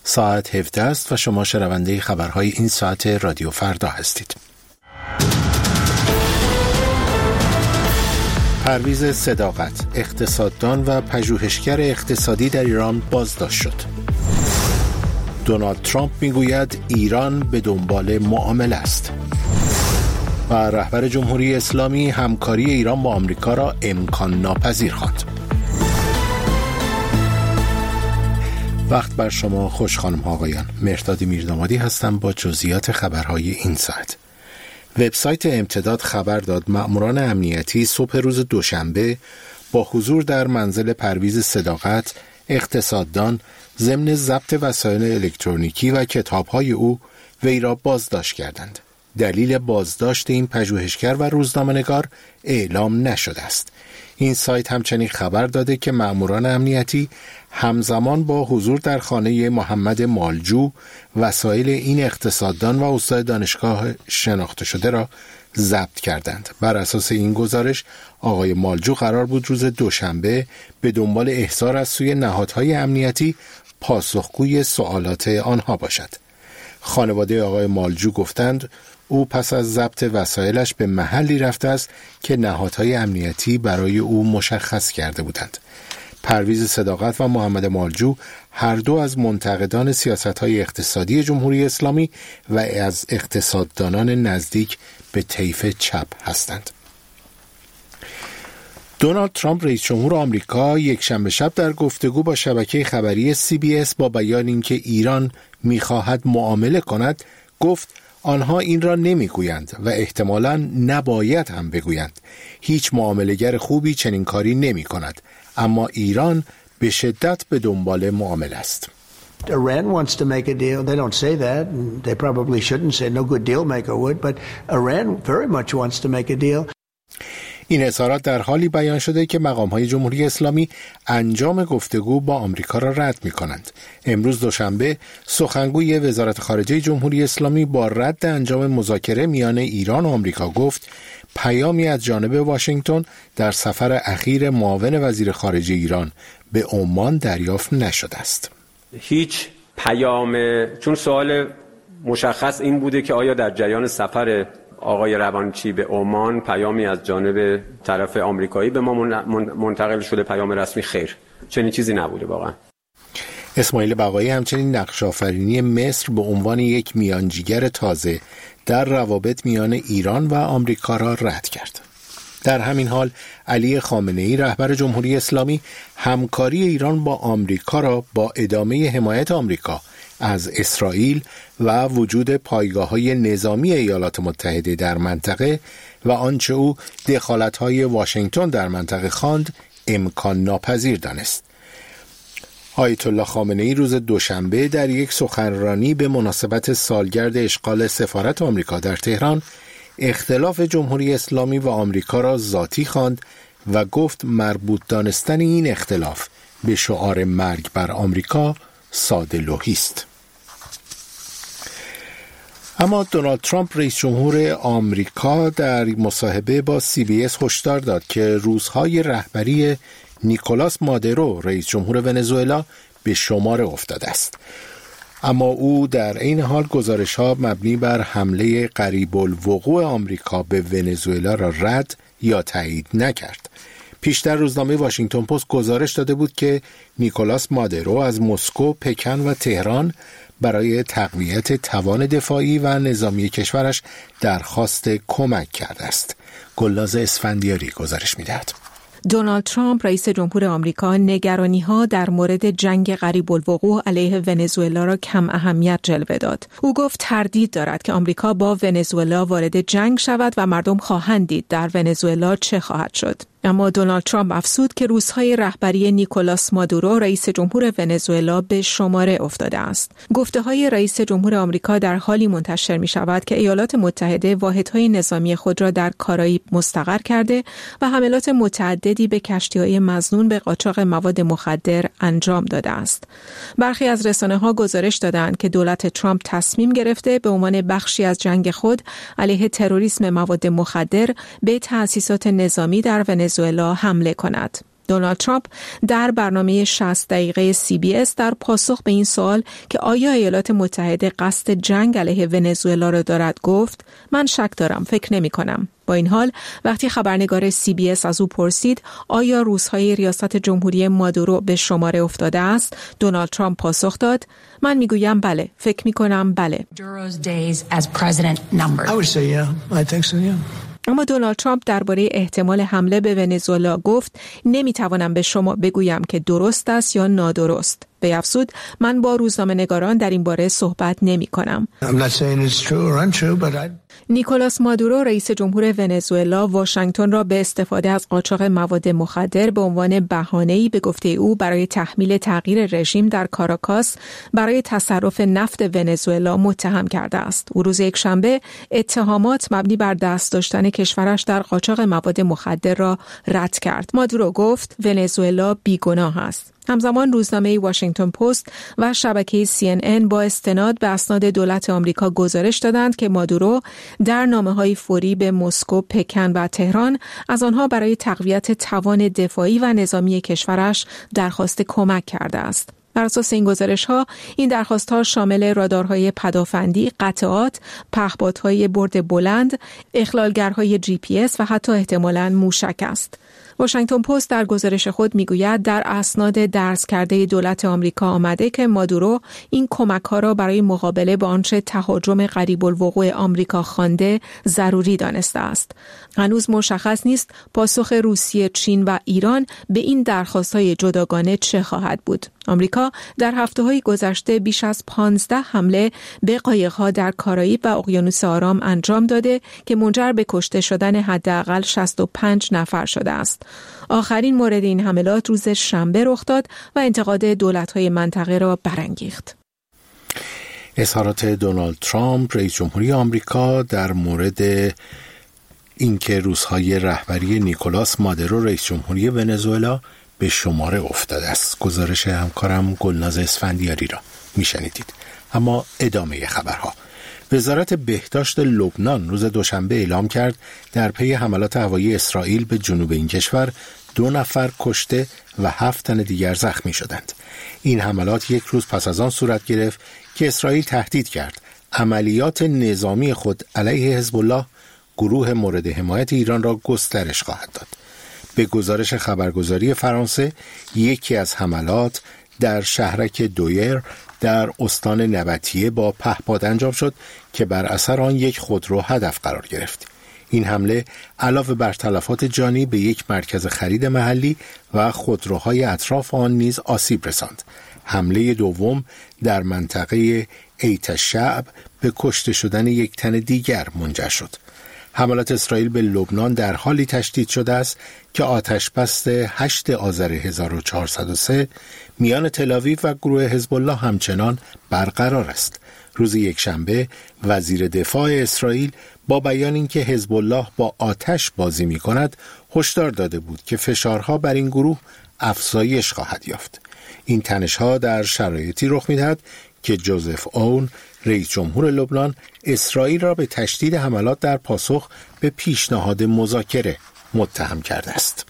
ساعت 17 است و شما شنونده خبرهای این ساعت رادیو فردا هستید. پرویز صداقت، اقتصاددان و پژوهشگر اقتصادی در ایران بازداشت شد. دونالد ترامپ میگوید ایران به دنبال معامله است. و رهبر جمهوری اسلامی همکاری ایران با آمریکا را امکان ناپذیر خواند. وقت بر شما خوش خانم ها آقایان. مهرداد میردامادی هستم با جزئیات خبرهای این ساعت. وبسایت امتداد خبر داد مأموران امنیتی صبح روز دوشنبه با حضور در منزل پرویز صداقت، اقتصاددان، ضمن ضبط وسایل الکترونیکی و کتاب‌های او وی را بازداشت کردند. دلیل بازداشت این پژوهشگر و روزنامه‌نگار اعلام نشده است. این سایت همچنین خبر داده که مأموران امنیتی همزمان با حضور در خانه محمد مالجو وسایل این اقتصاددان و استاد دانشگاه شناخته شده را ضبط کردند. بر اساس این گزارش آقای مالجو قرار بود روز دوشنبه به دنبال احضار از سوی نهادهای امنیتی پاسخگوی سوالات آنها باشد. خانواده آقای مالجو گفتند او پس از ضبط وسایلش به محلی رفته است که نهادهای امنیتی برای او مشخص کرده بودند. پرویز صداقت و محمد مالجو هر دو از منتقدان سیاست‌های اقتصادی جمهوری اسلامی و از اقتصاددانان نزدیک به طیف چپ هستند. دونالد ترامپ رئیس جمهور آمریکا یکشنبه شب در گفتگو با شبکه خبری CBS با بیان اینکه ایران می‌خواهد معامله کند گفت آنها این را نمیگویند و احتمالاً نباید هم بگویند. هیچ معامله‌گر خوبی چنین کاری نمی کند. اما ایران به شدت به دنبال معامله است. Iran wants to make a deal. They don't say that. They probably shouldn't say no good deal maker would, but Iran very much wants to make a deal. این اظهارات در حالی بیان شده که مقام‌های جمهوری اسلامی انجام گفتگو با آمریکا را رد می‌کنند. امروز دوشنبه سخنگوی وزارت خارجه جمهوری اسلامی با رد انجام مذاکره میان ایران و آمریکا گفت پیامی از جانب واشنگتن در سفر اخیر معاون وزیر خارجه ایران به عمان دریافت نشده است. هیچ چون سوال مشخص این بوده که آیا در جریان سفر آقای روانچی به عمان پیامی از جانب طرف آمریکایی به ما منتقل شده؟ پیام رسمی خیر، چنین چیزی نبوده واقعا. اسماعیل بقایی همچنین نقش آفرینی مصر به عنوان یک میانجیگر تازه در روابط میان ایران و آمریکا را رد کرد. در همین حال علی خامنه‌ای رهبر جمهوری اسلامی همکاری ایران با آمریکا را با ادامه حمایت آمریکا از اسرائیل و وجود پایگاه‌های نظامی ایالات متحده در منطقه و آنچه او دخالت‌های واشنگتن در منطقه خواند امکان ناپذیر دانست. آیت الله خامنه‌ای روز دوشنبه در یک سخنرانی به مناسبت سالگرد اشغال سفارت آمریکا در تهران اختلاف جمهوری اسلامی و آمریکا را ذاتی خواند و گفت مربوط دانستن این اختلاف به شعار مرگ بر آمریکا ساده لوحی است. اما دونالد ترامپ رئیس جمهور آمریکا در مصاحبه با CBS هشدار داد که روزهای رهبری نیکولاس مادورو رئیس جمهور ونزوئلا به شمار افتاده است. اما او در این حال گزارش‌ها مبنی بر حمله قریب الوقوع آمریکا به ونزوئلا را رد یا تایید نکرد. پیشتر روزنامه واشنگتن پست گزارش داده بود که نیکولاس مادورو از مسکو، پکن و تهران برای تقویت توان دفاعی و نظامی کشورش درخواست کمک کرده است. گلناز اسفندیاری گزارش می‌دهد. دونالد ترامپ رئیس جمهور آمریکا نگرانی‌ها در مورد جنگ قریب الوقوع علیه ونزوئلا را کم اهمیت جلوه داد. او گفت تردید دارد که آمریکا با ونزوئلا وارد جنگ شود و مردم خواهند دید در ونزوئلا چه خواهد شد. اما دونالد ترامپ افزود که روزهای رهبری نیکولاس مادورو رئیس جمهور ونزوئلا به شماره افتاده است. گفته‌های رئیس جمهور آمریکا در حالی منتشر می‌شود که ایالات متحده واحدهای نظامی خود را در کارائیب مستقر کرده و حملات متعددی به کشتی‌های مظنون به قاچاق مواد مخدر انجام داده است. برخی از رسانه‌ها گزارش دادند که دولت ترامپ تصمیم گرفته به عنوان بخشی از جنگ خود علیه تروریسم مواد مخدر به تأسیسات نظامی در ونزوئلا حمله کند. دونالد ترامپ در برنامه 60 دقیقه CBS در پاسخ به این سوال که آیا ایالات متحده قصد جنگ علیه ونزوئلا را دارد گفت: من شک دارم، فکر نمی کنم. با این حال وقتی خبرنگار CBS از او پرسید آیا روزهای ریاست جمهوری مادورو به شماره افتاده است، دونالد ترامپ پاسخ داد: من میگویم بله، فکر میکنم بله. اما دونالد ترامپ درباره احتمال حمله به ونزوئلا گفت: نمیتوانم به شما بگویم که درست است یا نادرست. بیفزود: من با روزنامه‌نگاران در این باره صحبت نمی کنم. نیکولاس مادورو رئیس جمهور ونزوئلا واشنگتن را به استفاده از قاچاق مواد مخدر به عنوان بهانه‌ای به گفته او برای تحمیل تغییر رژیم در کاراکاس برای تصرف نفت ونزوئلا متهم کرده است. او روز یکشنبه اتهامات مبنی بر دست داشتن کشورش در قاچاق مواد مخدر را رد کرد. مادورو گفت ونزوئلا بیگناه است. همزمان روزنامه واشنگتن پست و شبکه CNN با استناد به اسناد دولت آمریکا گزارش دادند که مادورو در نامه‌های فوری به مسکو، پکن و تهران از آنها برای تقویت توان دفاعی و نظامی کشورش درخواست کمک کرده است. بر اساس این گزارش‌ها، این درخواست‌ها شامل رادارهای پدافندی، قطعات، پهپادهای برد بلند، اخلالگرهای GPS و حتی احتمالاً موشک است. واشنگتن پست در گزارش خود میگوید در اسناد درز کرده دولت آمریکا آمده که مادورو این کمک‌ها را برای مقابله با آنچه تهاجم قریب الوقوع آمریکا خوانده ضروری دانسته است. هنوز مشخص نیست پاسخ روسیه، چین و ایران به این درخواست‌های جداگانه چه خواهد بود. آمریکا در هفته‌های گذشته بیش از 15 حمله به قایق‌ها در کارائیب و اقیانوس آرام انجام داده که منجر به کشته شدن حداقل 65 نفر شده است. آخرین مورد این حملات روز شنبه رخ داد و انتقاد دولت‌های منطقه را برانگیخت. اظهارات دونالد ترامپ رئیس جمهوری آمریکا در مورد اینکه روزهای رهبری نیکولاس مادورو رئیس جمهوری ونزوئلا به شماره افتاده است. گزارش همکارم گلناز اسفندیاری را میشنیدید. اما ادامه خبرها. وزارت بهداشت لبنان روز دوشنبه اعلام کرد در پی حملات هوایی اسرائیل به جنوب این کشور 2 نفر کشته و 7 تن دیگر زخمی شدند. این حملات یک روز پس از آن صورت گرفت که اسرائیل تهدید کرد عملیات نظامی خود علیه حزب الله، گروه مورد حمایت ایران، را گسترش خواهد داد. به گزارش خبرگزاری فرانسه، یکی از حملات در شهرک دویر در استان نبطیه با پهپاد انجام شد که بر اثر آن یک خودرو هدف قرار گرفت. این حمله علاوه بر تلفات جانی به یک مرکز خرید محلی و خودروهای اطراف آن نیز آسیب رساند. حمله دوم در منطقه ایت الشعب به کشته شدن یک تن دیگر منجر شد. حملات اسرائیل به لبنان در حالی تشدید شده است که آتشبس 8 آذر 1403 میان تل‌آویو و گروه حزب الله همچنان برقرار است. روز یکشنبه وزیر دفاع اسرائیل با بیان اینکه حزب الله با آتش بازی می‌کند هشدار داده بود که فشارها بر این گروه افزایش خواهد یافت. این تنش‌ها در شرایطی رخ می‌دهد که جوزف اون رئیس جمهور لبنان اسرائیل را به تشدید حملات در پاسخ به پیشنهاد مذاکره متهم کرده است.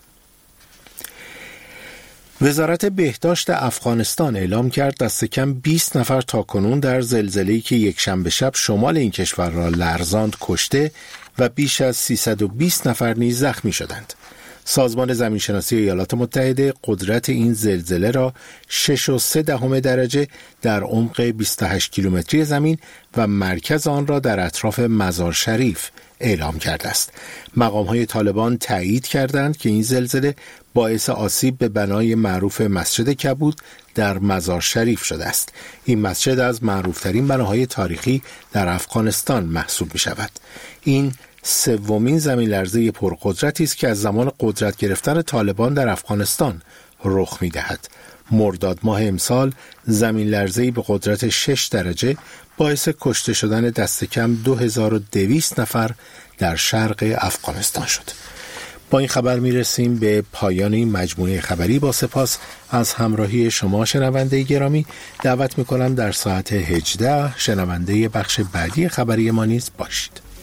وزارت بهداشت افغانستان اعلام کرد دست کم 20 نفر تاکنون در زلزله‌ای که یکشنبه شب شمال این کشور را لرزاند کشته و بیش از 320 نفر نیز زخمی شدند. سازمان زمینشناسی ایالات متحده قدرت این زلزله را 6.3 درجه در عمق 28 کیلومتری زمین و مرکز آن را در اطراف مزار شریف اعلام کرده است. مقام‌های طالبان تایید کردند که این زلزله باعث آسیب به بنای معروف مسجد کبود در مزار شریف شده است. این مسجد از معروفترین بناهای تاریخی در افغانستان محسوب می شود. این سومین زمین لرزه پرقدرتی است که از زمان قدرت گرفتن طالبان در افغانستان رخ می دهد. مرداد ماه امسال زمین لرزه‌ای به قدرت 6 درجه باعث کشته شدن دست کم 2200 نفر در شرق افغانستان شد. با این خبر می رسیم به پایان این مجموعه خبری. با سپاس از همراهی شما شنونده گرامی. دعوت می کنم در ساعت 18 شنونده بخش بعدی خبری ما نیز باشید.